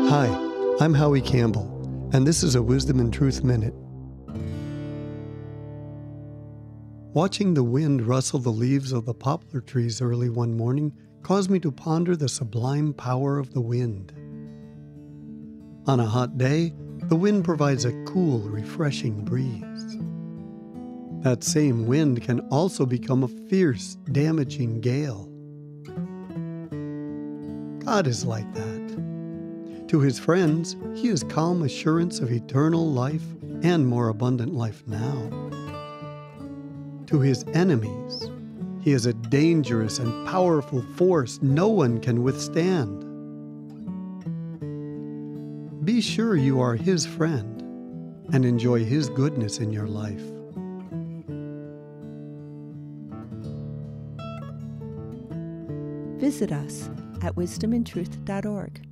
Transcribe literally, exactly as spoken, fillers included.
Hi, I'm Howie Campbell, and this is a Wisdom and Truth Minute. Watching the wind rustle the leaves of the poplar trees early one morning caused me to ponder the sublime power of the wind. On a hot day, the wind provides a cool, refreshing breeze. That same wind can also become a fierce, damaging gale. God is like that. To his friends, he is calm assurance of eternal life and more abundant life now. To his enemies, he is a dangerous and powerful force no one can withstand. Be sure you are his friend and enjoy his goodness in your life. Visit us at wisdom and truth dot org.